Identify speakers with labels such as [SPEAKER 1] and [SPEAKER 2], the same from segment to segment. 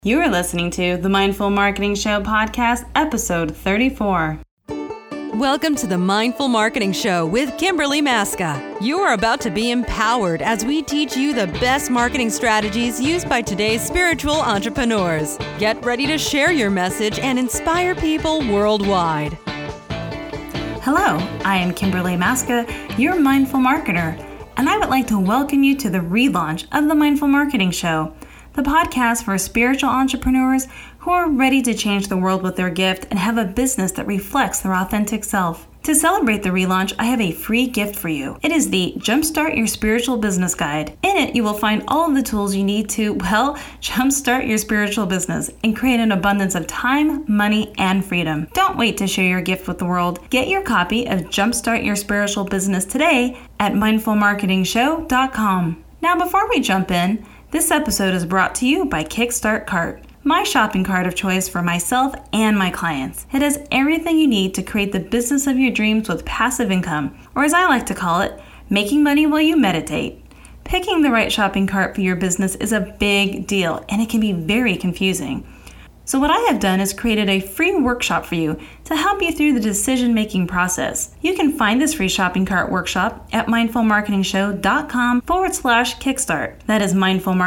[SPEAKER 1] You are listening to the Mindful Marketing Show podcast, episode 34.
[SPEAKER 2] Welcome to the Mindful Marketing Show with Kimberly Maska. You are about to be empowered as we teach you the best marketing strategies used by today's spiritual entrepreneurs. Get ready to share your message and inspire people worldwide.
[SPEAKER 1] Hello, I am Kimberly Maska, your mindful marketer, and I would like to welcome you to the relaunch of the Mindful Marketing Show, the podcast for spiritual entrepreneurs who are ready to change the world with their gift and have a business that reflects their authentic self. To celebrate the relaunch, I have a free gift for you. It is the Jumpstart Your Spiritual Business Guide. In it, you will find all of the tools you need to, jumpstart your spiritual business and create an abundance of time, money, and freedom. Don't wait to share your gift with the world. Get your copy of Jumpstart Your Spiritual Business today at mindfulmarketingshow.com. Now, before we jump in, this episode is brought to you by Kickstart Cart, my shopping cart of choice for myself and my clients. It has everything you need to create the business of your dreams with passive income, or as I like to call it, making money while you meditate. Picking the right shopping cart for your business is a big deal, and it can be very confusing. So what I have done is created a free workshop for you to help you through the decision-making process. You can find this free shopping cart workshop at mindfulmarketingshow.com/kickstart. That is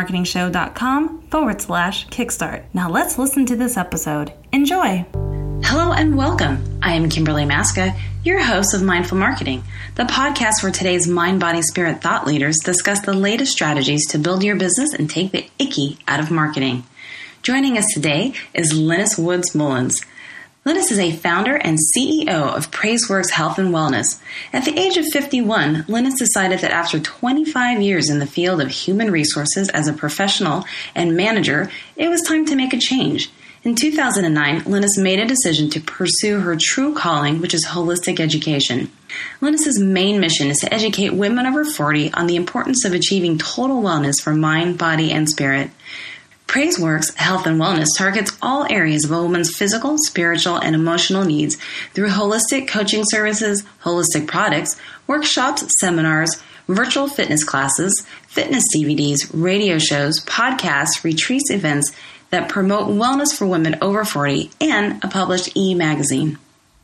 [SPEAKER 1] mindfulmarketingshow.com/kickstart. Now let's listen to this episode. Enjoy. Hello and welcome. I am Kimberly Maska, your host of Mindful Marketing, the podcast where today's mind, body, spirit thought leaders discuss the latest strategies to build your business and take the icky out of marketing. Joining us today is Linus Woods Mullins. Linus is a founder and CEO of PraiseWorks Health and Wellness. At the age of 51, Linus decided that after 25 years in the field of human resources as a professional and manager, it was time to make a change. In 2009, Linus made a decision to pursue her true calling, which is holistic education. Linus's main mission is to educate women over 40 on the importance of achieving total wellness for mind, body, and spirit. PraiseWorks Health and Wellness targets all areas of a woman's physical, spiritual, and emotional needs through holistic coaching services, holistic products, workshops, seminars, virtual fitness classes, fitness DVDs, radio shows, podcasts, retreats, events that promote wellness for women over 40, and a published e-magazine.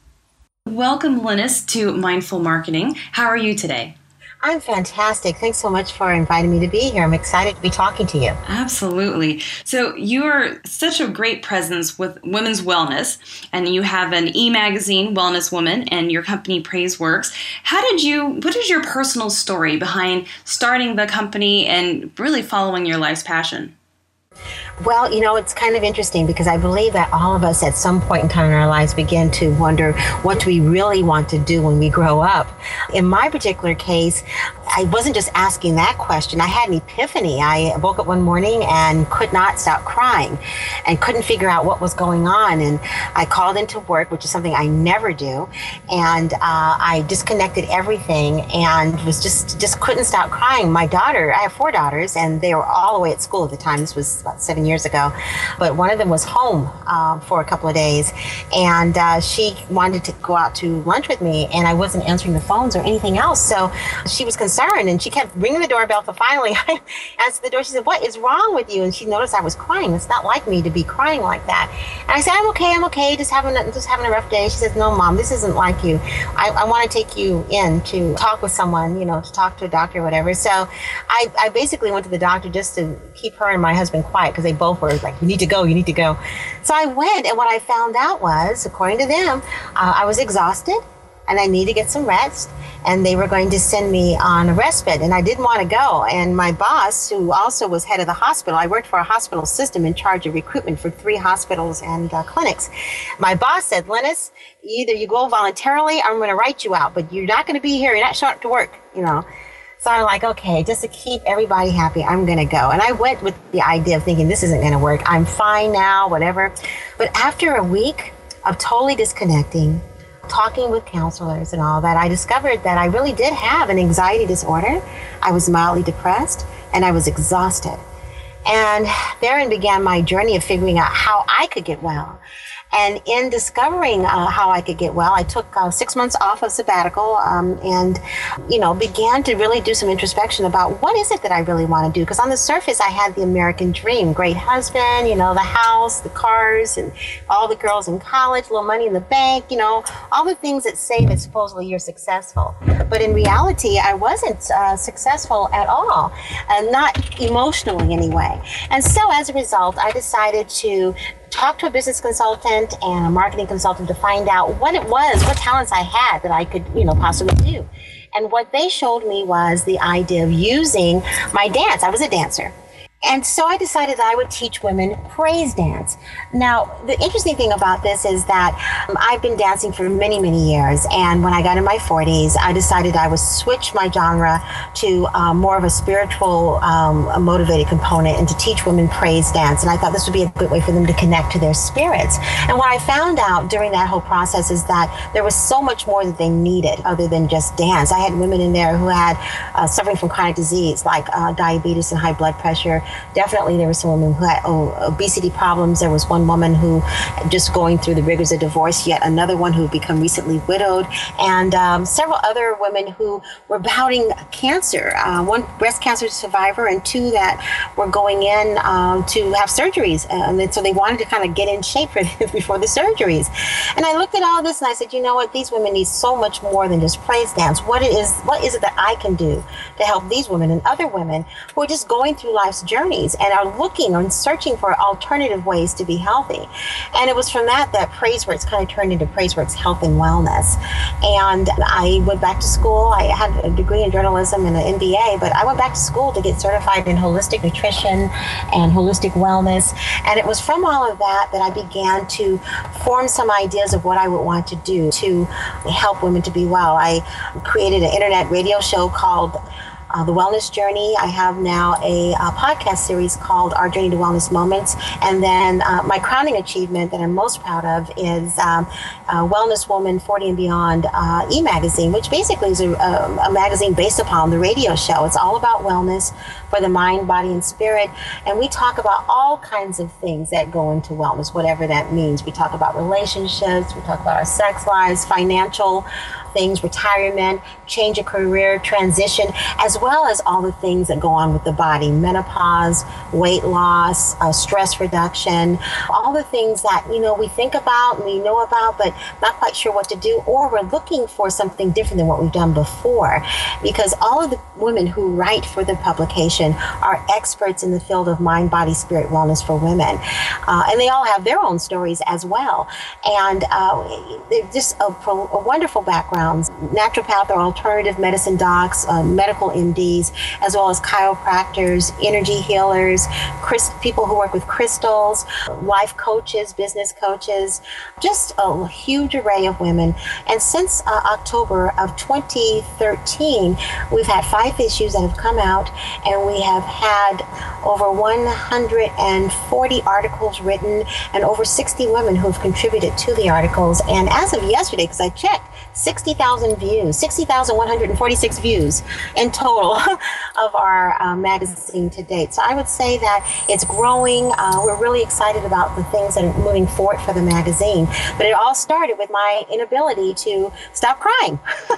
[SPEAKER 1] Welcome, Linus, to Mindful Marketing. How are you today?
[SPEAKER 3] I'm fantastic. Thanks so much for inviting me to be here. I'm excited to be talking to you.
[SPEAKER 1] Absolutely. So you are such a great presence with women's wellness, and you have an e-magazine, Wellness Woman, and your company PraiseWorks. What is your personal story behind starting the company and really following your life's passion?
[SPEAKER 3] Well, it's kind of interesting because I believe that all of us at some point in time in our lives begin to wonder, what do we really want to do when we grow up? In my particular case, I wasn't just asking that question. I had an epiphany. I woke up one morning and could not stop crying and couldn't figure out what was going on. And I called into work, which is something I never do. And I disconnected everything and was just couldn't stop crying. My daughter, I have 4 daughters, and they were all away at school at the time. This was about 7 years ago. But one of them was home for a couple of days. And she wanted to go out to lunch with me, and I wasn't answering the phones or anything else. So she was concerned, and she kept ringing the doorbell. So finally I answered the door. She said, "What is wrong with you?" And she noticed I was crying. It's not like me to be crying like that. And I said, I'm okay, just having a rough day. She says, "No, Mom, this isn't like you. I want to take you in to talk with someone, to talk to a doctor or whatever." So I basically went to the doctor just to keep her and my husband quiet, because they both were like, you need to go. So I went, and what I found out was, according to them, I was exhausted and I needed to get some rest, and they were going to send me on a respite, and I didn't want to go. And my boss, who also was head of the hospital, I worked for a hospital system in charge of recruitment for 3 hospitals and clinics. My boss said, "Linus, either you go voluntarily or I'm going to write you out, but you're not going to be here. You're not showing up to work, So I'm like, okay, just to keep everybody happy, I'm going to go. And I went with the idea of thinking, this isn't going to work. I'm fine now, whatever. But after a week of totally disconnecting, talking with counselors and all that, I discovered that I really did have an anxiety disorder. I was mildly depressed, and I was exhausted. And therein began my journey of figuring out how I could get well. And in discovering how I could get well, I took 6 months off of sabbatical and, began to really do some introspection about what is it that I really want to do. Because on the surface, I had the American dream, great husband, the house, the cars, and all the girls in college, little money in the bank, all the things that say that supposedly you're successful. But in reality, I wasn't successful at all, not emotionally anyway. And so as a result, I decided to talk to a business consultant and a marketing consultant to find out what talents I had that I could, possibly do. And what they showed me was the idea of using my dance. I was a dancer. And so I decided that I would teach women praise dance. Now, the interesting thing about this is that I've been dancing for many, many years. And when I got in my 40s, I decided I would switch my genre to more of a spiritual, motivated component and to teach women praise dance. And I thought this would be a good way for them to connect to their spirits. And what I found out during that whole process is that there was so much more that they needed other than just dance. I had women in there who had suffering from chronic disease like diabetes and high blood pressure. Definitely there were some women who had obesity problems. There was one woman who just going through the rigors of divorce, yet another one who had become recently widowed, and several other women who were battling cancer, one breast cancer survivor and two that were going in to have surgeries. And so they wanted to kind of get in shape before the surgeries. And I looked at all this and I said, you know what, these women need so much more than just praise dance. What is it that I can do to help these women and other women who are just going through life's journeys and are looking and searching for alternative ways to be healthy? And it was from that PraiseWorks kind of turned into PraiseWorks Health and Wellness. And I went back to school. I had a degree in journalism and an MBA, but I went back to school to get certified in holistic nutrition and holistic wellness. And it was from all of that I began to form some ideas of what I would want to do to help women to be well. I created an internet radio show called The Wellness Journey. I have now a podcast series called Our Journey to Wellness Moments. And then my crowning achievement that I'm most proud of is Wellness Woman 40 and Beyond e-magazine, which basically is a magazine based upon the radio show. It's all about wellness for the mind, body, and spirit. And we talk about all kinds of things that go into wellness, whatever that means. We talk about relationships, we talk about our sex lives, financial things, retirement, change of career, transition, as well as all the things that go on with the body, menopause, weight loss, stress reduction, all the things that, we think about and we know about, but not quite sure what to do, or we're looking for something different than what we've done before. Because all of the women who write for the publication are experts in the field of mind, body, spirit, wellness for women. And they all have their own stories as well. And they're just a wonderful background. Naturopath or alternative medicine docs, medical MDs, as well as chiropractors, energy healers, people who work with crystals, life coaches, business coaches, just a huge array of women. And since October of 2013, we've had 5 issues that have come out, and we have had over 140 articles written and over 60 women who have contributed to the articles. And as of yesterday, because I checked, 60,000 views, 60,146 views in total of our magazine to date. So I would say that it's growing. We're really excited about the things that are moving forward for the magazine. But it all started with my inability to stop crying.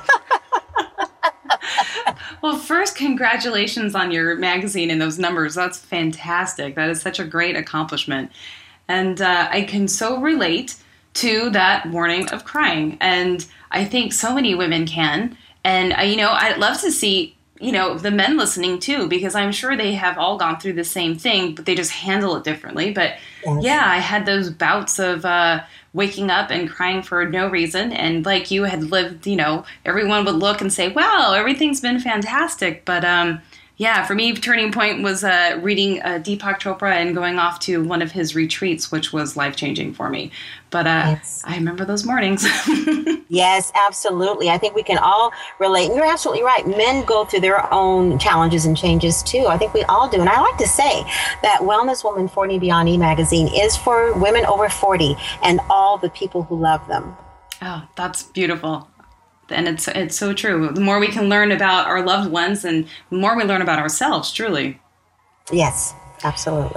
[SPEAKER 1] Well, first, congratulations on your magazine and those numbers. That's fantastic. That is such a great accomplishment. And I can so relate to that morning of crying. And I think so many women can. And, I'd love to see, the men listening too, because I'm sure they have all gone through the same thing, but they just handle it differently. But yeah, I had those bouts of waking up and crying for no reason. And like you had lived, everyone would look and say, wow, everything's been fantastic. But yeah, for me, turning point was reading Deepak Chopra and going off to one of his retreats, which was life-changing for me. But yes. I remember those mornings.
[SPEAKER 3] Yes, absolutely. I think we can all relate. And you're absolutely right. Men go through their own challenges and changes too. I think we all do. And I like to say that Wellness Woman 40 and Beyond e-magazine is for women over 40 and all the people who love them.
[SPEAKER 1] Oh, that's beautiful. And it's so true. The more we can learn about our loved ones and the more we learn about ourselves, truly.
[SPEAKER 3] Yes, absolutely.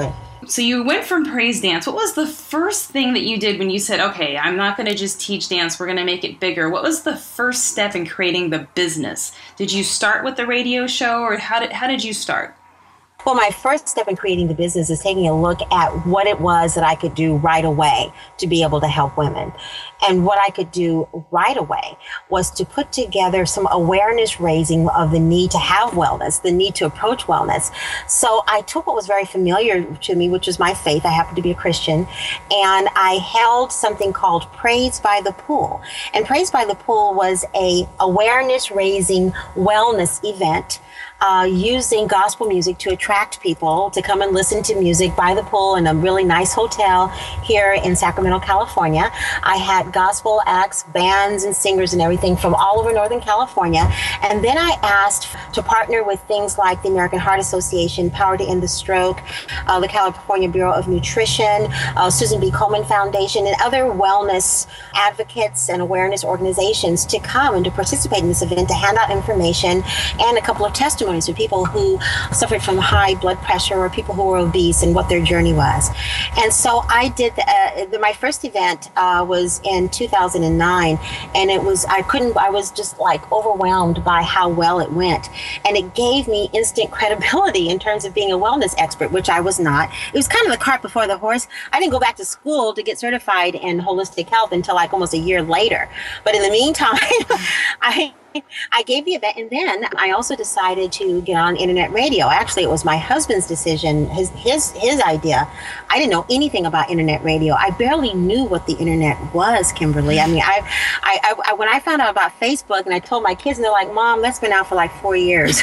[SPEAKER 1] So you went from praise dance. What was the first thing that you did when you said, okay, I'm not going to just teach dance, we're going to make it bigger? What was the first step in creating the business? Did you start with the radio show, or how did you start?
[SPEAKER 3] Well, my first step in creating the business is taking a look at what it was that I could do right away to be able to help women. And what I could do right away was to put together some awareness raising of the need to have wellness, the need to approach wellness. So I took what was very familiar to me, which was my faith. I happen to be a Christian. And I held something called Praise by the Pool. And Praise by the Pool was a awareness raising wellness event using gospel music to attract people to come and listen to music by the pool in a really nice hotel here in Sacramento, California. I had gospel acts, bands and singers and everything from all over Northern California. And then I asked to partner with things like the American Heart Association, Power to End the Stroke, the California Bureau of Nutrition, Susan B. Komen Foundation, and other wellness advocates and awareness organizations to come and to participate in this event, to hand out information and a couple of testimonies of people who suffered from high blood pressure or people who were obese and what their journey was. And so I did, my first event was in 2009, and I was just like overwhelmed by how well it went. And it gave me instant credibility in terms of being a wellness expert, which I was not. It was kind of the cart before the horse. I didn't go back to school to get certified in holistic health until like almost a year later. But in the meantime, I gave the event, and then I also decided to get on internet radio. Actually, it was my husband's decision, his idea. I didn't know anything about internet radio. I barely knew what the internet was, Kimberly. I mean, I when I found out about Facebook, and I told my kids, and they're like, "Mom, that's been out for like 4 years."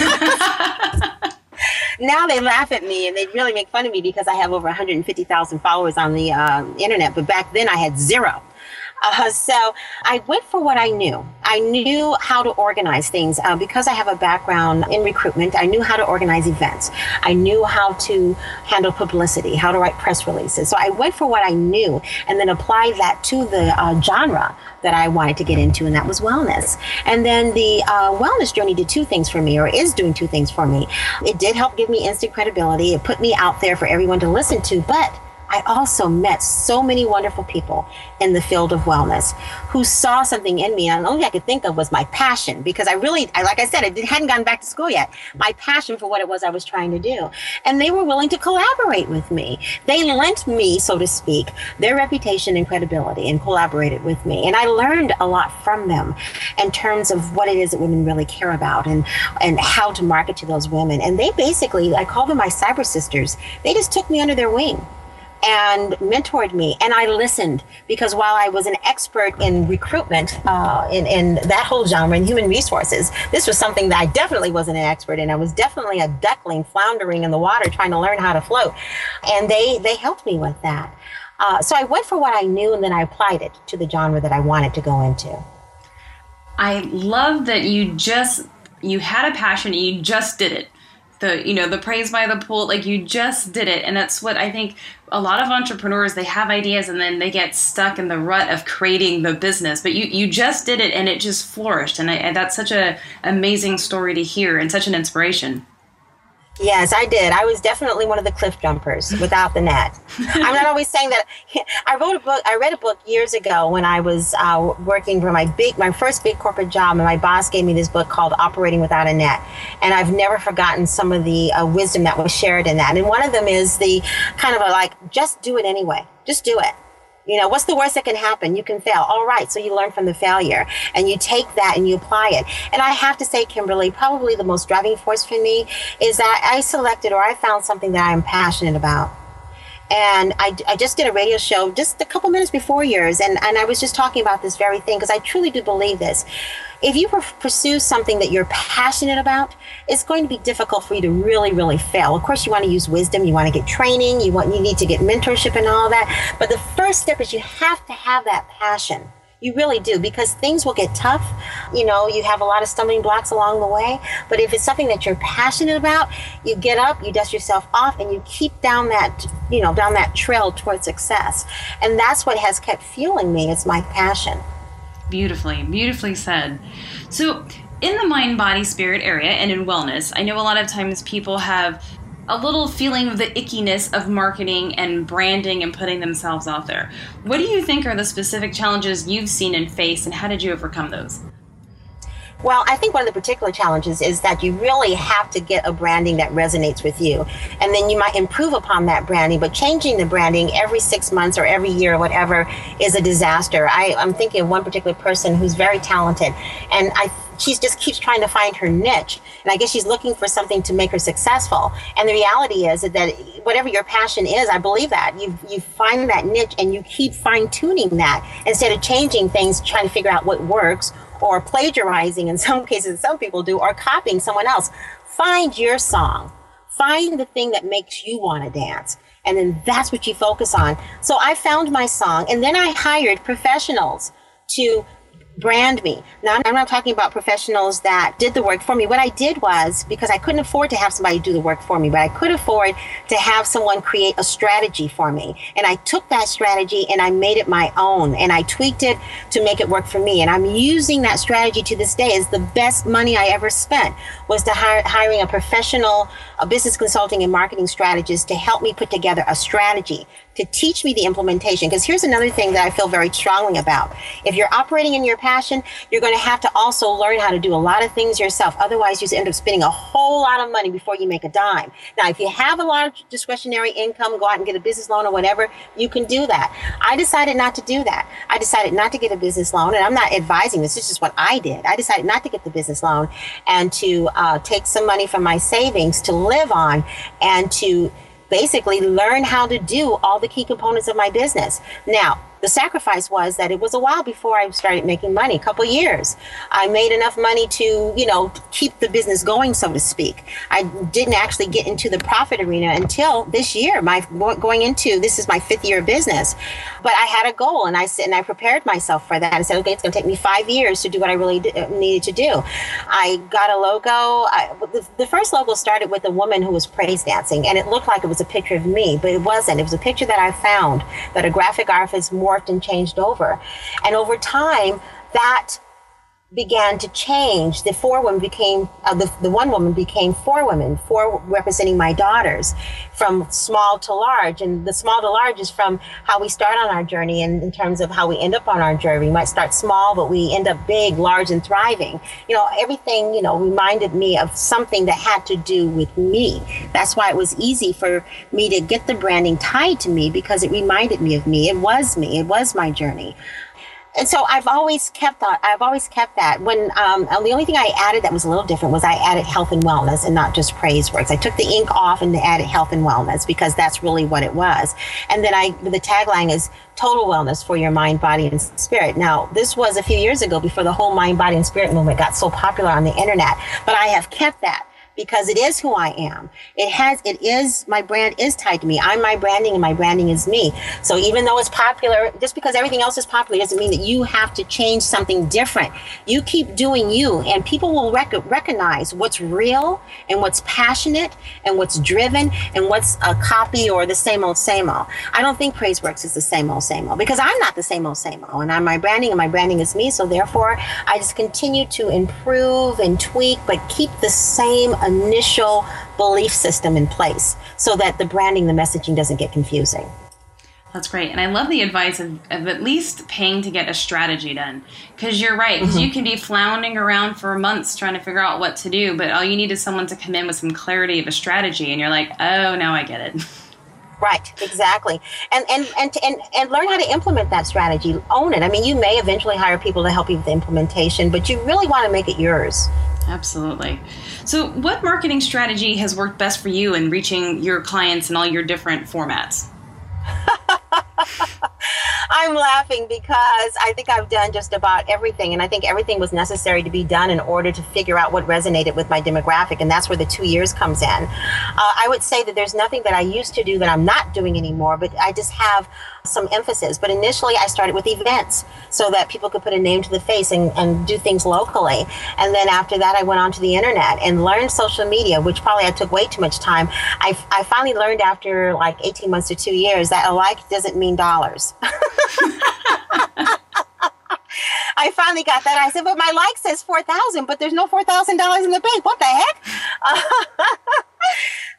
[SPEAKER 3] Now they laugh at me and they really make fun of me because I have over 150,000 followers on the internet. But back then I had zero. So I went for what I knew. I knew how to organize things because I have a background in recruitment. I knew how to organize events. I knew how to handle publicity, how to write press releases. So I went for what I knew and then applied that to the genre that I wanted to get into, and that was wellness. And then the wellness journey did two things for me, or is doing two things for me. It did help give me instant credibility. It put me out there for everyone to listen to, but I also met so many wonderful people in the field of wellness who saw something in me. And the only thing I could think of was my passion, because like I said, I hadn't gotten back to school yet. My passion for what it was I was trying to do. And they were willing to collaborate with me. They lent me, so to speak, their reputation and credibility and collaborated with me. And I learned a lot from them in terms of what it is that women really care about and how to market to those women. And they basically, I call them my cyber sisters. They just took me under their wing and mentored me. And I listened, because while I was an expert in recruitment, in that whole genre, in human resources, this was something that I definitely wasn't an expert in. I was definitely a duckling floundering in the water trying to learn how to float. And they helped me with that. So I went for what I knew, and then I applied it to the genre that I wanted to go into.
[SPEAKER 1] I love that you had a passion and you just did it. The praise by the pool, like you just did it. And that's what I think a lot of entrepreneurs, they have ideas and then they get stuck in the rut of creating the business. But you just did it and it just flourished. And that's such an amazing story to hear and such an inspiration.
[SPEAKER 3] Yes, I did. I was definitely one of the cliff jumpers without the net. I'm not always saying that. I read a book years ago when I was working for my first big corporate job, and my boss gave me this book called Operating Without a Net. And I've never forgotten some of the wisdom that was shared in that. And one of them is the kind of just do it anyway. Just do it. What's the worst that can happen? You can fail. All right. So you learn from the failure and you take that and you apply it. And I have to say, Kimberly, probably the most driving force for me is that I found something that I'm passionate about. And I just did a radio show just a couple minutes before yours. And I was just talking about this very thing, because I truly do believe this. If you pursue something that you're passionate about, it's going to be difficult for you to really, really fail. Of course, you want to use wisdom. You want to get training. You need to get mentorship and all that. But the first step is you have to have that passion. You really do, because things will get tough. You have a lot of stumbling blocks along the way. But if it's something that you're passionate about, you get up, you dust yourself off, and you keep down that trail towards success. And that's what has kept fueling me. It's my passion. Beautifully said.
[SPEAKER 1] So in the mind, body, spirit area and in wellness, I know a lot of times people have a little feeling of the ickiness of marketing and branding and putting themselves out there. What do you think are the specific challenges you've seen and faced, and how did you overcome those?
[SPEAKER 3] Well, I think one of the particular challenges is that you really have to get a branding that resonates with you. And then you might improve upon that branding, but changing the branding every 6 months or every year or whatever is a disaster. I'm thinking of one particular person who's very talented, and she just keeps trying to find her niche. And I guess she's looking for something to make her successful. And the reality is that whatever your passion is, I believe that you find that niche and you keep fine tuning that instead of changing things, trying to figure out what works, or plagiarizing in some cases, some people do, or copying someone else. Find your song. Find the thing that makes you want to dance. And then that's what you focus on. So I found my song, and then I hired professionals to brand me. Now, I'm not talking about professionals that did the work for me. What I did was, because I couldn't afford to have somebody do the work for me, but I could afford to have someone create a strategy for me. And I took that strategy and I made it my own, and I tweaked it to make it work for me. And I'm using that strategy to this day. It's the best money I ever spent, was to hiring a professional, a business consulting and marketing strategist to help me put together a strategy, to teach me the implementation. Because here's another thing that I feel very strongly about. If you're operating in your passion, you're going to have to also learn how to do a lot of things yourself. Otherwise, you end up spending a whole lot of money before you make a dime. Now, if you have a lot of discretionary income, go out and get a business loan or whatever, you can do that. I decided not to do that. I decided not to get a business loan, and I'm not advising this. This is just what I did. I decided not to get the business loan and to take some money from my savings to live on and to basically learn how to do all the key components of my business. Now, the sacrifice was that it was a while before I started making money, a couple years. I made enough money to, keep the business going, so to speak. I didn't actually get into the profit arena until this year. This is my 5th year of business. But I had a goal, and I prepared myself for that. I said, okay, it's going to take me 5 years to do what I really needed to do. I got a logo. The first logo started with a woman who was praise dancing, and it looked like it was a picture of me, but it wasn't. It was a picture that I found that a graphic artist morphed and changed over. And over time, that began to change. The one woman became 4 women, 4 representing my daughters, from small to large. And the small to large is from how we start on our journey, and in terms of how we end up on our journey. We might start small, but we end up big, large, and thriving. Everything, reminded me of something that had to do with me. That's why it was easy for me to get the branding tied to me, because it reminded me of me. It was me. It was my journey. And so I've always kept that. When the only thing I added that was a little different was I added health and wellness, and not just PraiseWorks. I took the ink off and added health and wellness, because that's really what it was. And then the tagline is total wellness for your mind, body, and spirit. Now, this was a few years ago, before the whole mind, body, and spirit movement got so popular on the internet. But I have kept that, because it is who I am. My brand is tied to me. I'm my branding, and my branding is me. So even though it's popular, just because everything else is popular doesn't mean that you have to change something different. You keep doing you, and people will recognize what's real and what's passionate and what's driven and what's a copy or the same old, same old. I don't think PraiseWorks is the same old, because I'm not the same old, and I'm my branding, and my branding is me. So therefore, I just continue to improve and tweak, but keep the same initial belief system in place, so that the branding, the messaging doesn't get confusing.
[SPEAKER 1] That's great. And I love the advice of at least paying to get a strategy done. Because you're right. Because you can be floundering around for months trying to figure out what to do, but all you need is someone to come in with some clarity of a strategy, and you're like, oh, now I get it.
[SPEAKER 3] Right, exactly. And learn how to implement that strategy. Own it. I mean, you may eventually hire people to help you with the implementation, but you really want to make it yours.
[SPEAKER 1] Absolutely. So what marketing strategy has worked best for you in reaching your clients in all your different formats?
[SPEAKER 3] I'm laughing because I think I've done just about everything, and I think everything was necessary to be done in order to figure out what resonated with my demographic, and that's where the 2 years comes in. I would say that there's nothing that I used to do that I'm not doing anymore, but I just have some emphasis. But initially, I started with events so that people could put a name to the face and do things locally. And then after that, I went onto the internet and learned social media, which probably I took way too much time. I finally learned after like 18 months to 2 years that a like doesn't mean dollars. I finally got that. I said, but my like says $4,000, but there's no $4,000 in the bank. What the heck?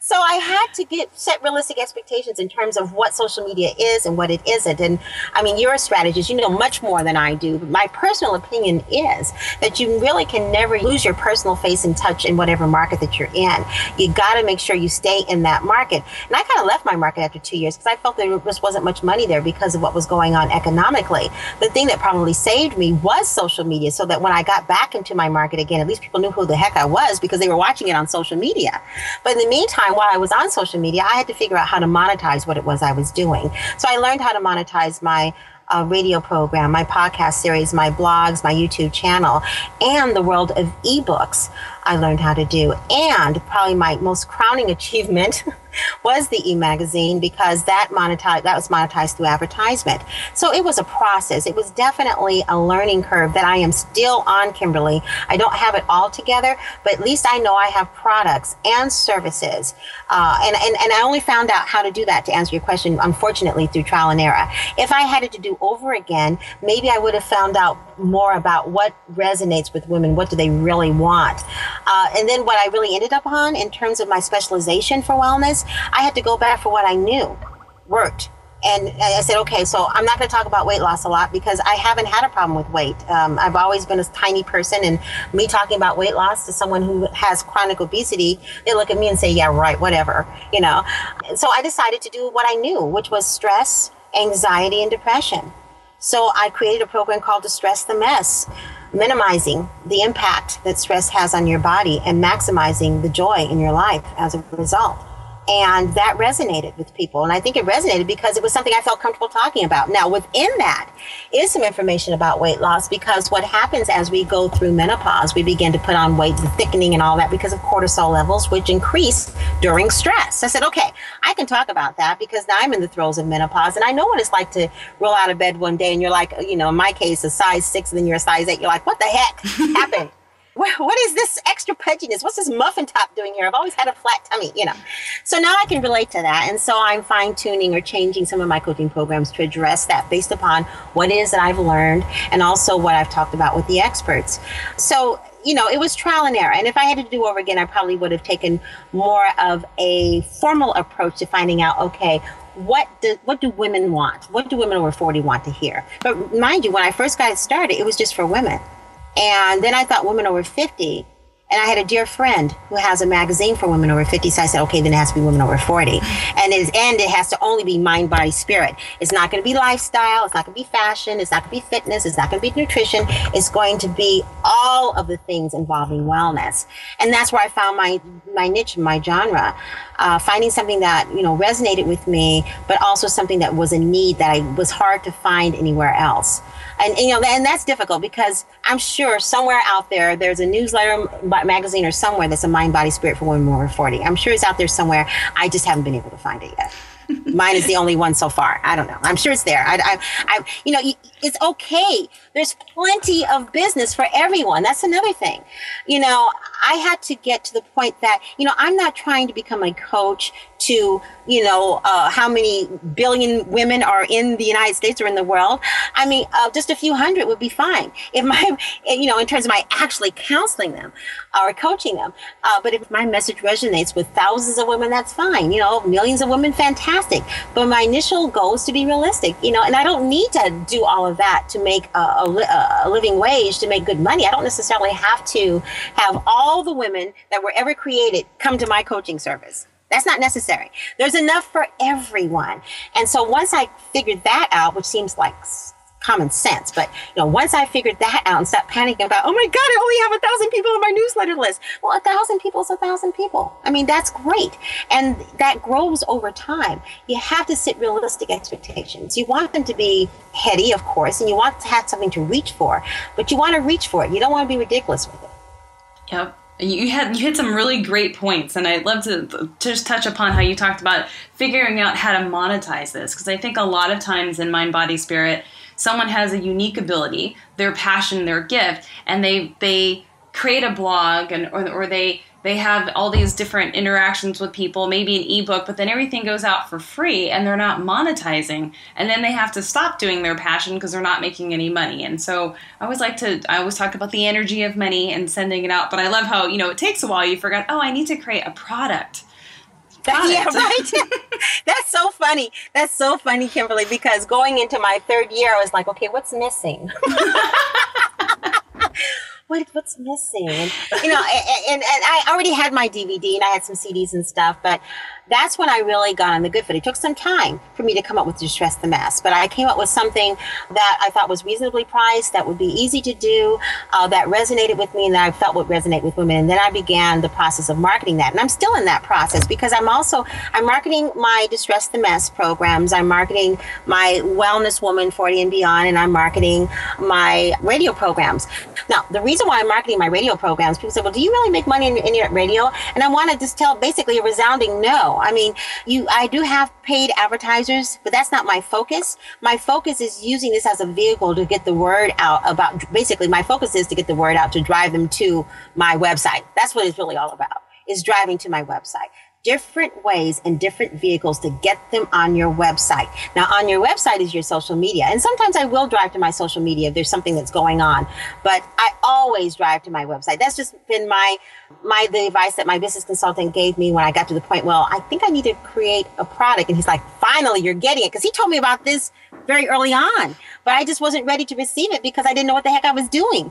[SPEAKER 3] So I had to set realistic expectations in terms of what social media is and what it isn't. And I mean, you're a strategist, you know much more than I do. But my personal opinion is that you really can never lose your personal face and touch in whatever market that you're in. You got to make sure you stay in that market. And I kind of left my market after 2 years because I felt there just wasn't much money there because of what was going on economically. The thing that probably saved me was social media, so that when I got back into my market again, at least people knew who the heck I was because they were watching it on social media. But in the meantime, while I was on social media, I had to figure out how to monetize what it was I was doing. So I learned how to monetize my radio program, my podcast series, my blogs, my YouTube channel, and the world of ebooks I learned how to do. And probably my most crowning achievement was the e-magazine, because that was monetized through advertisement. So it was a process. It was definitely a learning curve that I am still on, Kimberly. I don't have it all together, but at least I know I have products and services. And I only found out how to do that, to answer your question, unfortunately, through trial and error. If I had it to do over again, maybe I would have found out more about what resonates with women. What do they really want? And then what I really ended up on in terms of my specialization for wellness, I had to go back for what I knew worked. And I said, okay, so I'm not going to talk about weight loss a lot because I haven't had a problem with weight. I've always been a tiny person, and me talking about weight loss to someone who has chronic obesity, they look at me and say, yeah, right, whatever, you know. So I decided to do what I knew, which was stress, anxiety, and depression. So I created a program called Distress the Mess, minimizing the impact that stress has on your body and maximizing the joy in your life as a result. And that resonated with people. And I think it resonated because it was something I felt comfortable talking about. Now, within that is some information about weight loss, because what happens as we go through menopause, we begin to put on weight, the thickening and all that because of cortisol levels, which increase during stress. So I said, okay, I can talk about that because now I'm in the throes of menopause and I know what it's like to roll out of bed one day and you're like, you know, in my case, a size 6 and then you're a size 8. You're like, what the heck happened? What is this extra pudginess? What's this muffin top doing here? I've always had a flat tummy, you know. So now I can relate to that. And so I'm fine-tuning or changing some of my coaching programs to address that based upon what it is that I've learned and also what I've talked about with the experts. So, you know, it was trial and error. And if I had to do over again, I probably would have taken more of a formal approach to finding out, okay, what do women want? What do women over 40 want to hear? But mind you, when I first got it started, it was just for women. And then I thought women over 50, and I had a dear friend who has a magazine for women over 50. So I said, okay, then it has to be women over 40. And it has to only be mind, body, spirit. It's not going to be lifestyle. It's not going to be fashion. It's not going to be fitness. It's not going to be nutrition. It's going to be all of the things involving wellness. And that's where I found my niche, my genre, finding something that, you know, resonated with me, but also something that was a need that was hard to find anywhere else. And, you know, and that's difficult because I'm sure somewhere out there, there's a newsletter, magazine or somewhere that's a mind, body, spirit for women over 40. I'm sure it's out there somewhere. I just haven't been able to find it yet. Mine is the only one so far. I don't know. I'm sure it's there. You know, it's okay. There's plenty of business for everyone. That's another thing. You know, I had to get to the point that, you know, I'm not trying to become a coach to, you know, how many billion women are in the United States or in the world. I mean, just a few hundred would be fine. If you know, in terms of my actually counseling them or coaching them. But if my message resonates with thousands of women, that's fine. You know, millions of women, fantastic. But my initial goal is to be realistic, you know, and I don't need to do all of that to make a living wage, to make good money. I don't necessarily have to have all the women that were ever created come to my coaching service. That's not necessary. There's enough for everyone. And so once I figured that out, which seems like common sense, but you know, once I figured that out and stopped panicking about, oh my God, I only have 1,000 people on my newsletter list. Well, 1,000 people is 1,000 people. I mean, that's great. And that grows over time. You have to set realistic expectations. You want them to be heady, of course, and you want to have something to reach for, but you want to reach for it. You don't want to be ridiculous with it.
[SPEAKER 1] Yep. You hit some really great points, and I'd love to just touch upon how you talked about figuring out how to monetize this, because I think a lot of times in Mind, Body, Spirit, someone has a unique ability, their passion, their gift, and they create a blog or they have all these different interactions with people, maybe an ebook, but then everything goes out for free and they're not monetizing. And then they have to stop doing their passion because they're not making any money. And so I always talk about the energy of money and sending it out. But I love how, you know, it takes a while. You forgot, I need to create a product.
[SPEAKER 3] Yeah, right. That's so funny. That's so funny, Kimberly, because going into my third year, I was like, okay, what's missing? What's missing? And, and I already had my DVD and I had some CDs and stuff, but that's when I really got on the good foot. It took some time for me to come up with Distress the Mess, but I came up with something that I thought was reasonably priced, that would be easy to do, that resonated with me and that I felt would resonate with women. And then I began the process of marketing that. And I'm still in that process because I'm marketing my Distress the Mess programs. I'm marketing my Wellness Woman 40 and Beyond, and I'm marketing my radio programs. Now, the reason why I'm marketing my radio programs, people say, well, do you really make money in your radio? And I want to just tell basically a resounding no. I mean, I do have paid advertisers, but that's not my focus. My focus is using this as a vehicle to get the word out about, basically my focus is to get the word out to drive them to my website. That's what it's really all about, is driving to my website. Different ways and different vehicles to get them on your website. Now, on your website is your social media. And sometimes I will drive to my social media if there's something that's going on. But I always drive to my website. That's just been the advice that my business consultant gave me when I got to the point, well, I think I need to create a product. And he's like, finally, you're getting it. Because he told me about this very early on. But I just wasn't ready to receive it because I didn't know what the heck I was doing.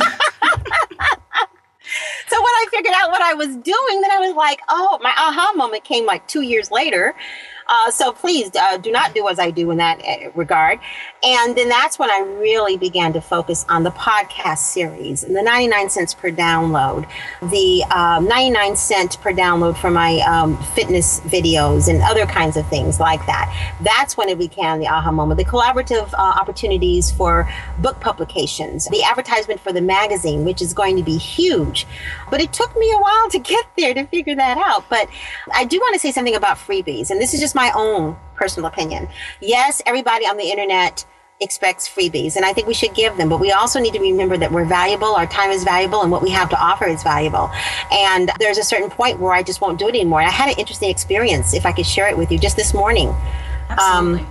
[SPEAKER 3] So when I figured out what I was doing, then I was like, oh, my aha moment came like 2 years later. So please do not do as I do in that regard. And then that's when I really began to focus on the podcast series and the 99 cents per download, the 99 cents per download for my fitness videos and other kinds of things like that. That's when it began the aha moment. The collaborative opportunities for book publications, the advertisement for the magazine, which is going to be huge. But it took me a while to get there to figure that out. But I do want to say something about freebies, and this is just my own personal opinion. Yes, everybody on the internet expects freebies, and I think we should give them, but we also need to remember that we're valuable, our time is valuable, and what we have to offer is valuable. And there's a certain point where I just won't do it anymore. And I had an interesting experience, if I could share it with you, just this morning.
[SPEAKER 1] Absolutely.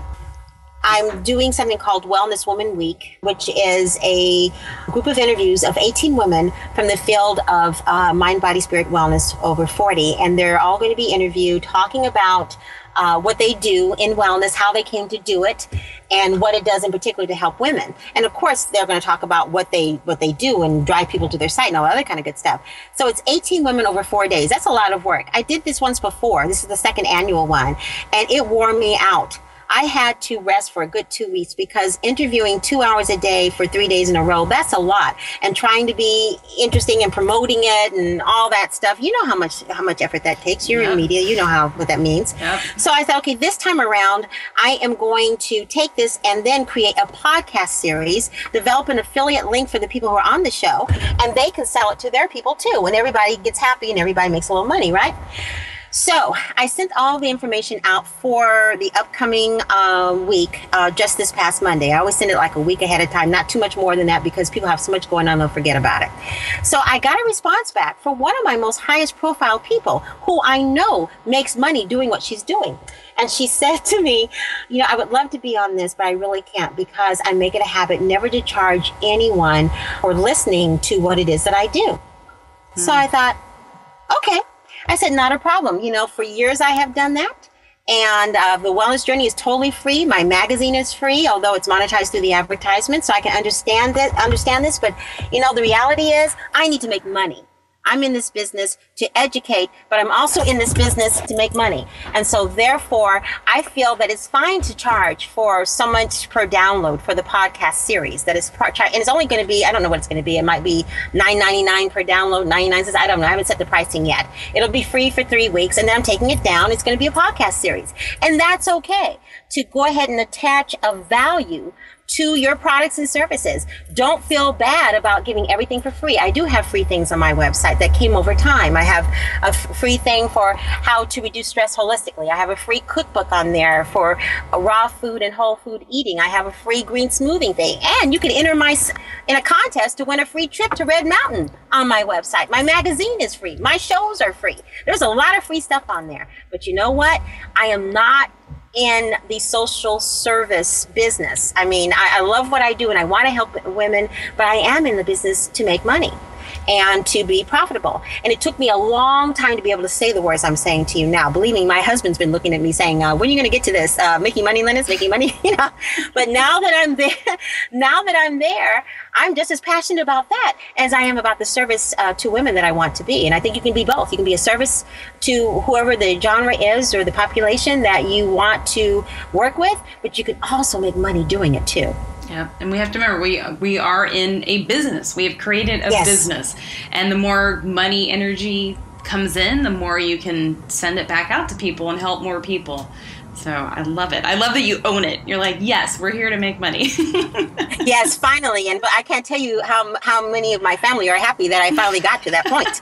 [SPEAKER 3] I'm doing something called Wellness Woman Week, which is a group of interviews of 18 women from the field of mind, body, spirit, wellness over 40. And they're all going to be interviewed talking about what they do in wellness, how they came to do it, and what it does in particular to help women. And of course, they're going to talk about what they do and drive people to their site and all other kind of good stuff. So it's 18 women over 4 days. That's a lot of work. I did this once before. This is the second annual one, and it wore me out. I had to rest for a good 2 weeks because interviewing 2 hours a day for 3 days in a row, that's a lot. And trying to be interesting and promoting it and all that stuff, you know how much effort that takes. You're in media, you know what that means. Yep. So I thought, okay, this time around, I am going to take this and then create a podcast series, develop an affiliate link for the people who are on the show, and they can sell it to their people too. And everybody gets happy and everybody makes a little money, right? So I sent all the information out for the upcoming week just this past Monday. I always send it like a week ahead of time, not too much more than that because people have so much going on, they'll forget about it. So I got a response back from one of my most highest profile people who I know makes money doing what she's doing. And she said to me, I would love to be on this, but I really can't because I make it a habit never to charge anyone for listening to what it is that I do. So I thought, okay. I said, not a problem. For years I have done that. And the Wellness Journey is totally free. My magazine is free, although it's monetized through the advertisement. So I can understand this. But, the reality is I need to make money. I'm in this business to educate, but I'm also in this business to make money. And so therefore, I feel that it's fine to charge for so much per download for the podcast series. That is and it's only going to be, I don't know what it's going to be. It might be $9.99 per download, 99 cents. I don't know. I haven't set the pricing yet. It'll be free for 3 weeks, and then I'm taking it down. It's going to be a podcast series. And that's okay to go ahead and attach a value to your products and services. Don't feel bad about giving everything for free. I do have free things on my website that came over time. I have a free thing for how to reduce stress holistically. I have a free cookbook on there for raw food and whole food eating. I have a free green smoothing thing. And you can enter in a contest to win a free trip to Red Mountain on my website. My magazine is free. My shows are free. There's a lot of free stuff on there. But you know what? I am not in the social service business. I mean, I love what I do and I want to help women, but I am in the business to make money. and to be profitable. And it took me a long time to be able to say the words I'm saying to you now. Believe me, my husband's been looking at me saying, when are you going to get to this? Making money, Linus, making money, But now that I'm there, I'm just as passionate about that as I am about the service to women that I want to be. And I think you can be both. You can be a service to whoever the genre is or the population that you want to work with, but you can also make money doing it too.
[SPEAKER 1] Yeah, and we have to remember we are in a business. We have created a business, and the more money energy comes in, the more you can send it back out to people and help more people. So I love it. I love that you own it. You're like, yes, we're here to make money.
[SPEAKER 3] Yes, finally. And I can't tell you how many of my family are happy that I finally got to that point.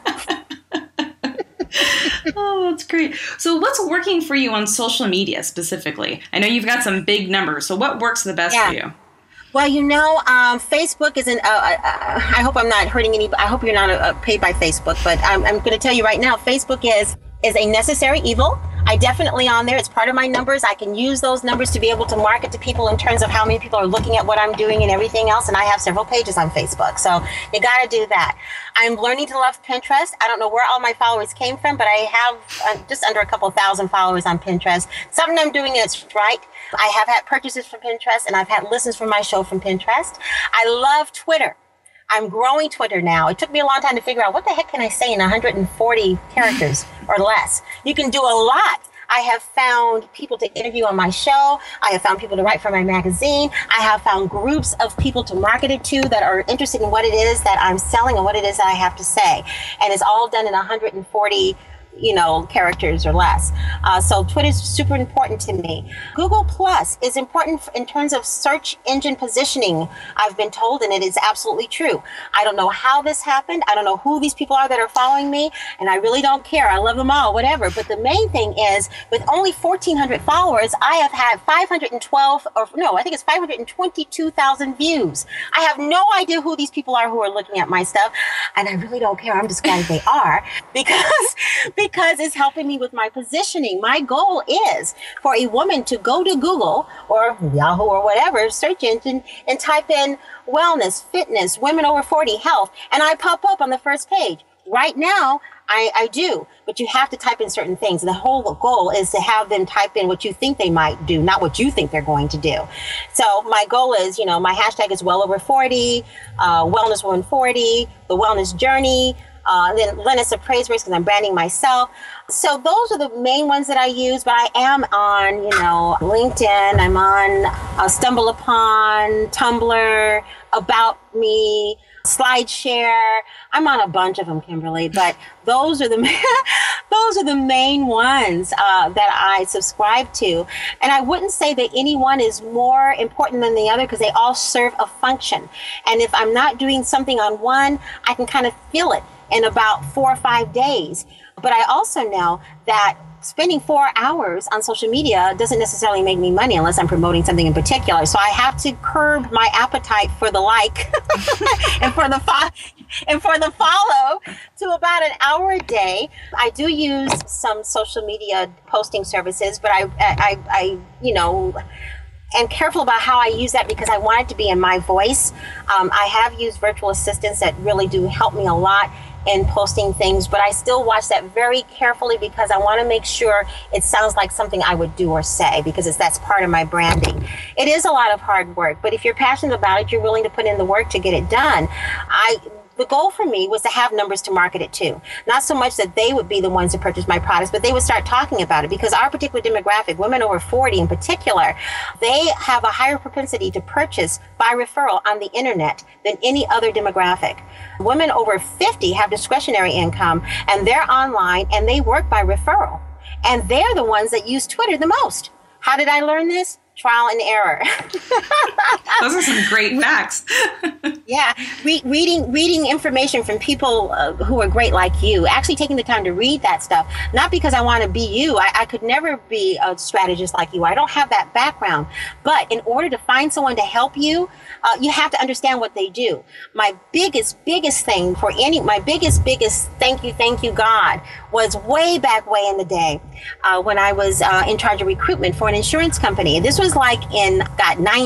[SPEAKER 1] Oh, that's great. So what's working for you on social media specifically? I know you've got some big numbers. So what works the best for you?
[SPEAKER 3] Well, Facebook isn't, I hope I'm not hurting anybody. I hope you're not paid by Facebook, but I'm going to tell you right now, Facebook is a necessary evil. I definitely on there. It's part of my numbers. I can use those numbers to be able to market to people in terms of how many people are looking at what I'm doing and everything else. And I have several pages on Facebook. So you got to do that. I'm learning to love Pinterest. I don't know where all my followers came from, but I have just under a couple thousand followers on Pinterest. Something I'm doing that's right. I have had purchases from Pinterest, and I've had listens from my show from Pinterest. I love Twitter. I'm growing Twitter now. It took me a long time to figure out what the heck can I say in 140 characters or less. You can do a lot. I have found people to interview on my show. I have found people to write for my magazine. I have found groups of people to market it to that are interested in what it is that I'm selling and what it is that I have to say. And it's all done in 140 characters or less. So Twitter is super important to me. Google Plus is important in terms of search engine positioning, I've been told, and it is absolutely true. I don't know how this happened. I don't know who these people are that are following me, and I really don't care. I love them all, whatever. But the main thing is, with only 1,400 followers, I have had 522,000 views. I have no idea who these people are who are looking at my stuff, and I really don't care. I'm just glad they are, because it's helping me with my positioning. My goal is for a woman to go to Google or Yahoo or whatever search engine and type in wellness, fitness, women over 40, health, and I pop up on the first page. Right now, I do, but you have to type in certain things. The whole goal is to have them type in what you think they might do, not what you think they're going to do. So my goal is, my hashtag is well over 40, wellness woman 40, the wellness journey, then Linus of Praiseworks because I'm branding myself. So those are the main ones that I use, but I am on, LinkedIn, I'm on Stumble Upon, Tumblr, About Me, SlideShare. I'm on a bunch of them, Kimberly, but those are the main ones that I subscribe to. And I wouldn't say that any one is more important than the other because they all serve a function. And if I'm not doing something on one, I can kind of feel it in about 4 or 5 days. But I also know that spending 4 hours on social media doesn't necessarily make me money unless I'm promoting something in particular. So I have to curb my appetite for the like and for the follow to about an hour a day. I do use some social media posting services, but I am careful about how I use that because I want it to be in my voice. I have used virtual assistants that really do help me a lot in posting things, but I still watch that very carefully because I want to make sure it sounds like something I would do or say because that's part of my branding. It is a lot of hard work, but if you're passionate about it, you're willing to put in the work to get it done. The goal for me was to have numbers to market it to. Not so much that they would be the ones to purchase my products, but they would start talking about it because our particular demographic, women over 40 in particular, they have a higher propensity to purchase by referral on the internet than any other demographic. Women over 50 have discretionary income and they're online and they work by referral. And they're the ones that use Twitter the most. How did I learn this? Trial and error.
[SPEAKER 1] Those are some great facts.
[SPEAKER 3] Yeah, reading information from people who are great like you, actually taking the time to read that stuff, not because I want to be you. I could never be a strategist like you. I don't have that background. But in order to find someone to help you, you have to understand what they do. My biggest thing for my biggest thank you, God, was way in the day when I was in charge of recruitment for an insurance company. This was like in 90.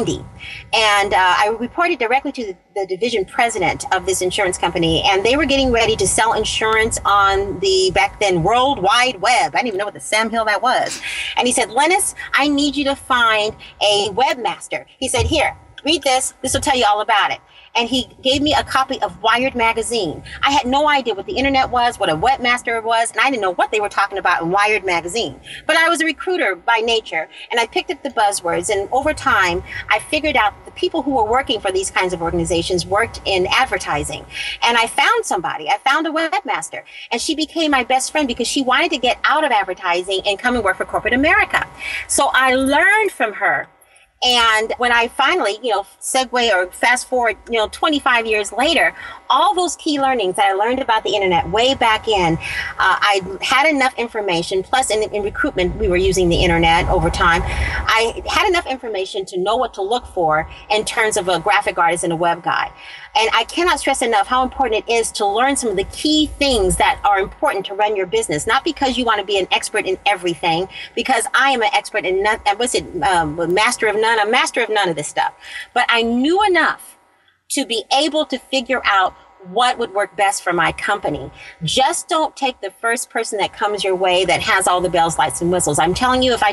[SPEAKER 3] And I reported directly to the division president of this insurance company, and they were getting ready to sell insurance on the back then World Wide Web. I didn't even know what the Sam Hill that was. And he said, Lennis, I need you to find a webmaster. He said, here, read this. This will tell you all about it. And he gave me a copy of Wired magazine. I had no idea what the internet was, what a webmaster was, and I didn't know what they were talking about in Wired magazine. But I was a recruiter by nature, and I picked up the buzzwords. And over time, I figured out that the people who were working for these kinds of organizations worked in advertising. And I found somebody. I found a webmaster. And she became my best friend because she wanted to get out of advertising and come and work for corporate America. So I learned from her. And when I finally, segue or fast forward, 25 years later, all those key learnings that I learned about the internet way back in, I had enough information. Plus, in recruitment, we were using the internet over time. I had enough information to know what to look for in terms of a graphic artist and a web guy. And I cannot stress enough how important it is to learn some of the key things that are important to run your business. Not because you want to be an expert in everything, because I am an expert in master of none. I'm master of none of this stuff. But I knew enough to be able to figure out what would work best for my company. Just don't take the first person that comes your way that has all the bells, lights, and whistles. I'm telling you, if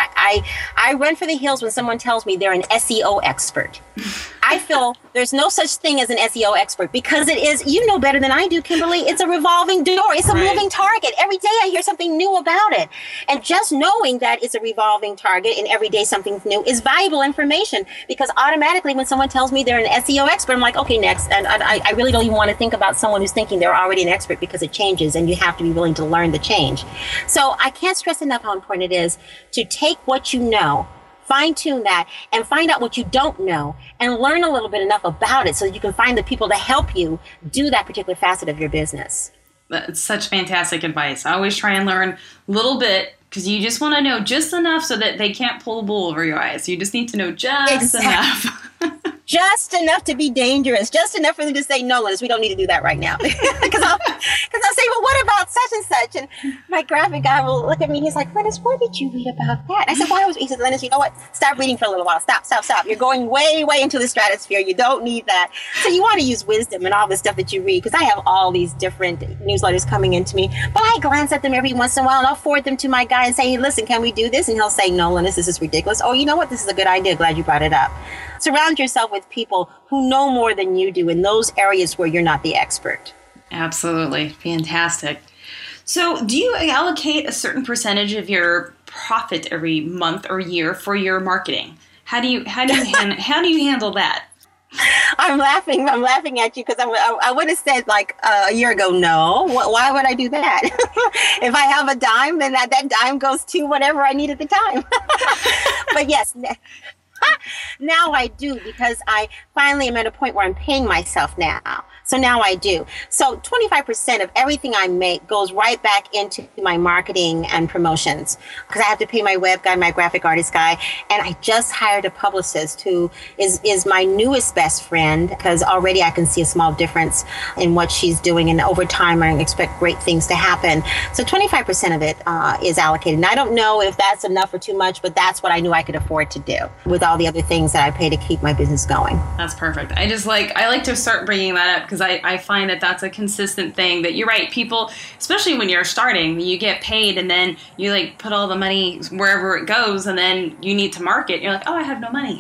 [SPEAKER 3] I run for the hills when someone tells me they're an SEO expert. I feel there's no such thing as an SEO expert because it is, you know better than I do, Kimberly, it's a revolving door. It's a moving target. Every day I hear something new about it. And just knowing that it's a revolving target and every day something's new is valuable information, because automatically when someone tells me they're an SEO expert, I'm like, okay, next. And I really don't even want to think about someone who's thinking they're already an expert, because it changes and you have to be willing to learn the change. So I can't stress enough how important it is to take what you know, fine-tune that, and find out what you don't know and learn a little bit enough about it so that you can find the people to help you do that particular facet of your business.
[SPEAKER 1] That's such fantastic advice. I always try and learn a little bit, because you just want to know just enough so that they can't pull the wool over your eyes. You just need to know just enough.
[SPEAKER 3] Just enough to be dangerous. Just enough for them to say, no, Lennis, we don't need to do that right now. Because I'll say, well, what about such and such? And my graphic guy will look at me and he's like, Lennis, what did you read about that? And I said, he said, Lennis, you know what? Stop reading for a little while. Stop. You're going way, way into the stratosphere. You don't need that. So you want to use wisdom and all the stuff that you read, because I have all these different newsletters coming into me. But I glance at them every once in a while and I'll forward them to my guy and say, hey, listen, can we do this? And he'll say, no, Lennis, this is ridiculous. Oh, you know what? This is a good idea. Glad you brought it up. Surround yourself with people who know more than you do in those areas where you're not the expert.
[SPEAKER 1] Absolutely. Fantastic. So do you allocate a certain percentage of your profit every month or year for your marketing? How do you handle that?
[SPEAKER 3] I'm laughing at you because I would have said like a year ago, no. Why would I do that? If I have a dime, then that dime goes to whatever I need at the time. But yes, now I do, because I finally am at a point where I'm paying myself now. So now I do. So 25% of everything I make goes right back into my marketing and promotions, because I have to pay my web guy, my graphic artist guy. And I just hired a publicist who is my newest best friend, because already I can see a small difference in what she's doing. And over time, I expect great things to happen. So 25% of it is allocated. And I don't know if that's enough or too much, but that's what I knew I could afford to do with all the other things that I pay to keep my business going.
[SPEAKER 1] That's perfect. I like to start bringing that up, because I find that that's a consistent thing, that you're right. People, especially when you're starting, you get paid and then you like put all the money wherever it goes, and then you need to market. You're like, oh, I have no money.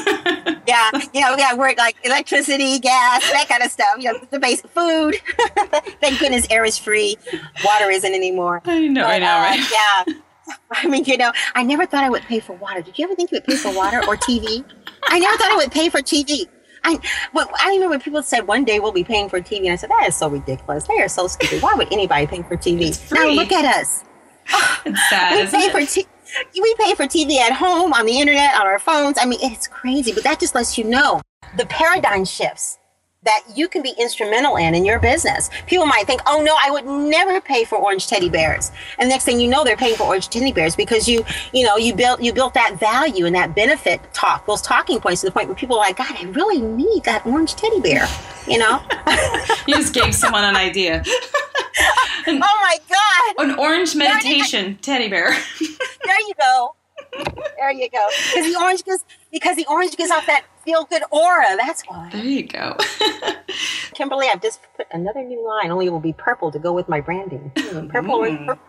[SPEAKER 1] Yeah, we're like electricity, gas, that kind of stuff. The basic food. Thank goodness air is free. Water isn't anymore. I know, right?
[SPEAKER 3] Yeah. I mean, I never thought I would pay for water. Did you ever think you would pay for water or TV? I never thought I would pay for TV. I remember when people said one day we'll be paying for TV, and I said, that is so ridiculous. They are so stupid. Why would anybody pay for TV? Now look at us.
[SPEAKER 1] It's sad,
[SPEAKER 3] we pay for TV at home, on the internet, on our phones. I mean, it's crazy, but that just lets you know the paradigm shifts that you can be instrumental in your business. People might think, oh no, I would never pay for orange teddy bears. And next thing you know, they're paying for orange teddy bears because you built that value and that benefit talk, those talking points, to the point where people are like, God, I really need that orange teddy bear, You
[SPEAKER 1] just gave someone an idea.
[SPEAKER 3] Oh my God.
[SPEAKER 1] An orange meditation teddy bear.
[SPEAKER 3] There you go. There you go. Because the orange gives off that feel-good aura. That's why.
[SPEAKER 1] There you go.
[SPEAKER 3] Kimberly, I've just put another new line, only it will be purple to go with my branding. Purple.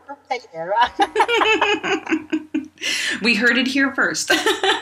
[SPEAKER 1] We heard it here first.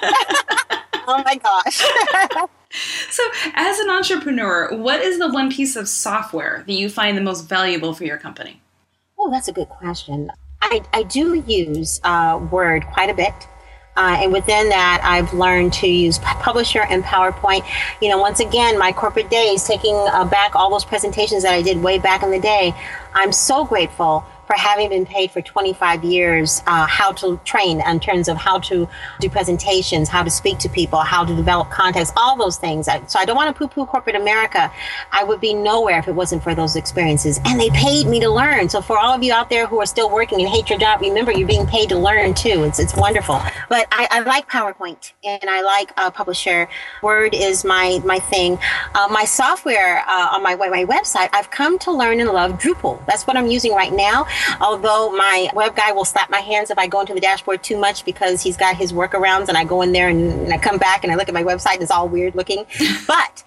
[SPEAKER 3] Oh my gosh.
[SPEAKER 1] So as an entrepreneur, what is the one piece of software that you find the most valuable for your company?
[SPEAKER 3] Oh, that's a good question. I do use Word quite a bit. And within that, I've learned to use Publisher and PowerPoint. You know, once again, my corporate days, taking back all those presentations that I did way back in the day, I'm so grateful for having been paid for 25 years how to train in terms of how to do presentations, how to speak to people, how to develop context, all those things. So I don't want to poo-poo corporate America. I would be nowhere if it wasn't for those experiences. And they paid me to learn. So for all of you out there who are still working and hate your job, remember you're being paid to learn too. It's wonderful. But I like PowerPoint and I like Publisher. Word is my thing. My software on my website, I've come to learn and love Drupal. That's what I'm using right now. Although my web guy will slap my hands if I go into the dashboard too much because he's got his workarounds and I go in there and I come back and I look at my website and it's all weird looking. But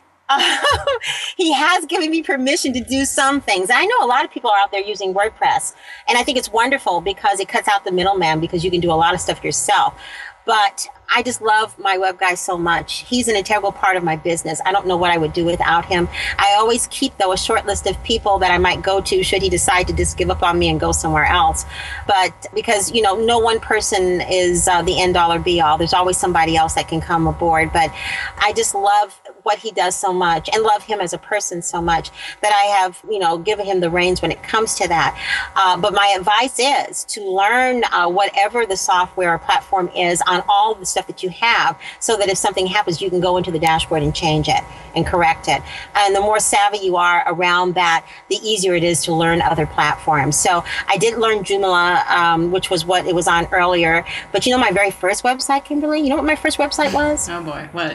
[SPEAKER 3] he has given me permission to do some things. I know a lot of people are out there using WordPress, and I think it's wonderful because it cuts out the middleman because you can do a lot of stuff yourself. But I just love my web guy so much. He's an integral part of my business. I don't know what I would do without him. I always keep, though, a short list of people that I might go to should he decide to just give up on me and go somewhere else. But because, you know, no one person is the end all or be all. There's always somebody else that can come aboard. But I just love what he does so much and love him as a person so much that I have, you know, given him the reins when it comes to that. But my advice is to learn whatever the software or platform is on all the stuff that you have, so that if something happens, you can go into the dashboard and change it and correct it. And the more savvy you are around that, the easier it is to learn other platforms. So I did learn Joomla, which was what it was on earlier. But you know, my very first website, Kimberly, you know what my first website was?
[SPEAKER 1] Oh boy, what?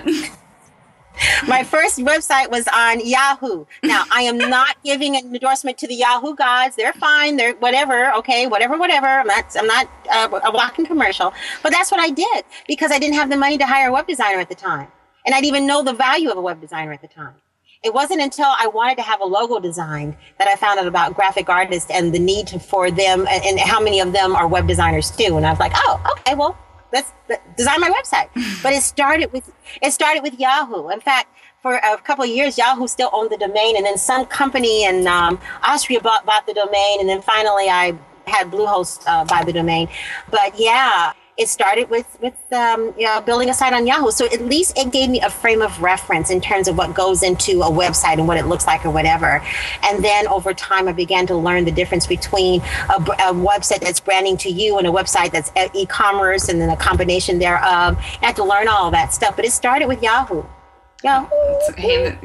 [SPEAKER 3] My first website was on Yahoo. Now, I am not giving an endorsement to the Yahoo gods. They're fine. They're whatever. Okay, whatever. I'm not a walking commercial. But that's what I did because I didn't have the money to hire a web designer at the time. And I didn't even know the value of a web designer at the time. It wasn't until I wanted to have a logo designed that I found out about graphic artists and the need for them and how many of them are web designers too. And I was like, oh, okay, well, let's design my website. But it started with Yahoo. In fact, for a couple of years, Yahoo still owned the domain, and then some company in Austria bought the domain, and then finally I had Bluehost buy the domain. But yeah, it started with building a site on Yahoo. So at least it gave me a frame of reference in terms of what goes into a website and what it looks like or whatever. And then over time, I began to learn the difference between a website that's branding to you and a website that's e-commerce and then a combination thereof. I had to learn all that stuff, but it started with Yahoo. Yahoo.
[SPEAKER 1] I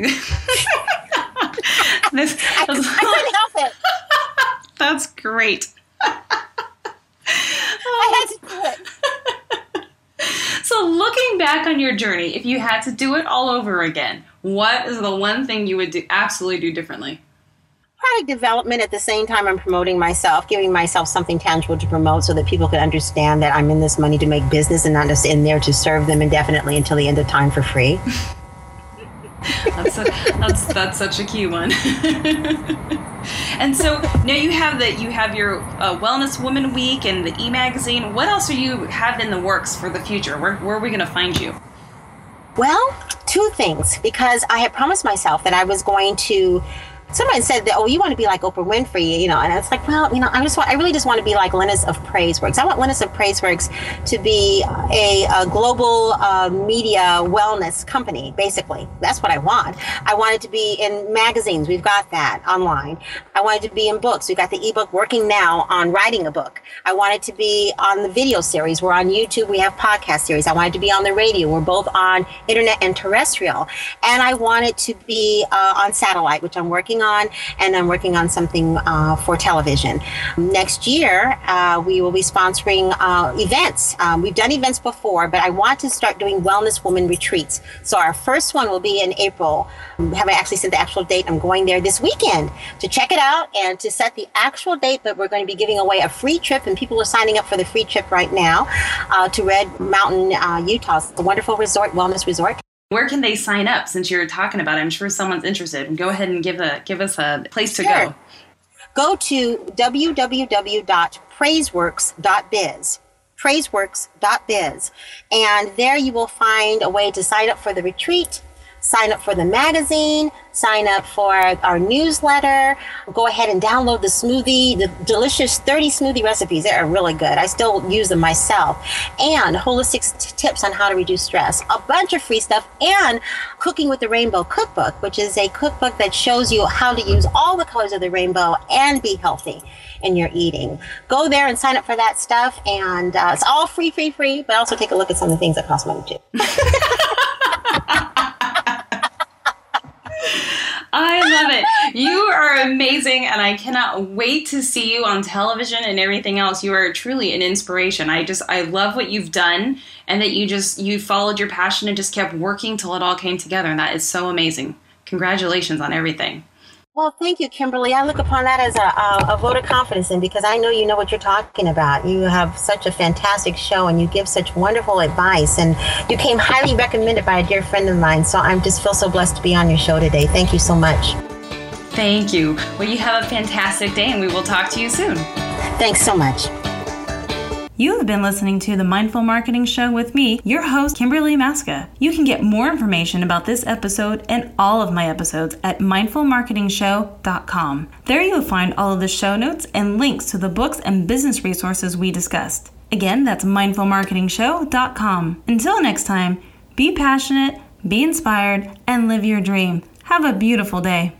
[SPEAKER 3] couldn't help it.
[SPEAKER 1] That's great.
[SPEAKER 3] I had to do it.
[SPEAKER 1] So looking back on your journey, if you had to do it all over again, what is the one thing you would absolutely do differently?
[SPEAKER 3] Product development at the same time I'm promoting myself, giving myself something tangible to promote so that people can understand that I'm in this money to make business and not just in there to serve them indefinitely until the end of time for free.
[SPEAKER 1] That's such a key one. And so now you have your Wellness Woman Week and the e-magazine. What else are you have in the works for the future? Where are we going to find you?
[SPEAKER 3] Well, two things, because I had promised myself that I was going to. Someone said that, oh, you want to be like Oprah Winfrey, you know, and it's like, well, you know, I really just want to be like Linus of Praiseworks. I want Linus of Praiseworks to be a global media wellness company, basically. That's what I want. I want it to be in magazines. We've got that online. I want it to be in books. We've got the ebook working now on writing a book. I want it to be on the video series. We're on YouTube. We have podcast series. I want it to be on the radio. We're both on internet and terrestrial. And I want it to be on satellite, which I'm working on, and I'm working on something for television. Next year, we will be sponsoring events. We've done events before, but I want to start doing Wellness Woman retreats. So our first one will be in April. Haven't actually set the actual date. I'm going there this weekend to check it out and to set the actual date, but we're going to be giving away a free trip, and people are signing up for the free trip right now to Red Mountain, Utah. It's a wonderful resort, wellness resort.
[SPEAKER 1] Where can they sign up since you're talking about it? I'm sure someone's interested. Go ahead and give us a place to go.
[SPEAKER 3] Go to www.praiseworks.biz. praiseworks.biz. And there you will find a way to sign up for the retreat, sign up for the magazine, sign up for our newsletter. Go ahead and download the delicious 30 smoothie recipes. They are really good. I still use them myself. And holistic tips on how to reduce stress. A bunch of free stuff. And Cooking with the Rainbow Cookbook, which is a cookbook that shows you how to use all the colors of the rainbow and be healthy in your eating. Go there and sign up for that stuff. And it's all free, but also take a look at some of the things that cost money too.
[SPEAKER 1] I love it. You are amazing, and I cannot wait to see you on television and everything else. You are truly an inspiration. I love what you've done, and that you followed your passion and just kept working till it all came together, and that is so amazing. Congratulations on everything.
[SPEAKER 3] Well, thank you, Kimberly. I look upon that as a vote of confidence, and because I know you know what you're talking about. You have such a fantastic show, and you give such wonderful advice, and you came highly recommended by a dear friend of mine, so I just feel so blessed to be on your show today. Thank you so much.
[SPEAKER 1] Thank you. Well, you have a fantastic day, and we will talk to you soon.
[SPEAKER 3] Thanks so much.
[SPEAKER 1] You have been listening to The Mindful Marketing Show with me, your host, Kimberly Maska. You can get more information about this episode and all of my episodes at mindfulmarketingshow.com. There you will find all of the show notes and links to the books and business resources we discussed. Again, that's mindfulmarketingshow.com. Until next time, be passionate, be inspired, and live your dream. Have a beautiful day.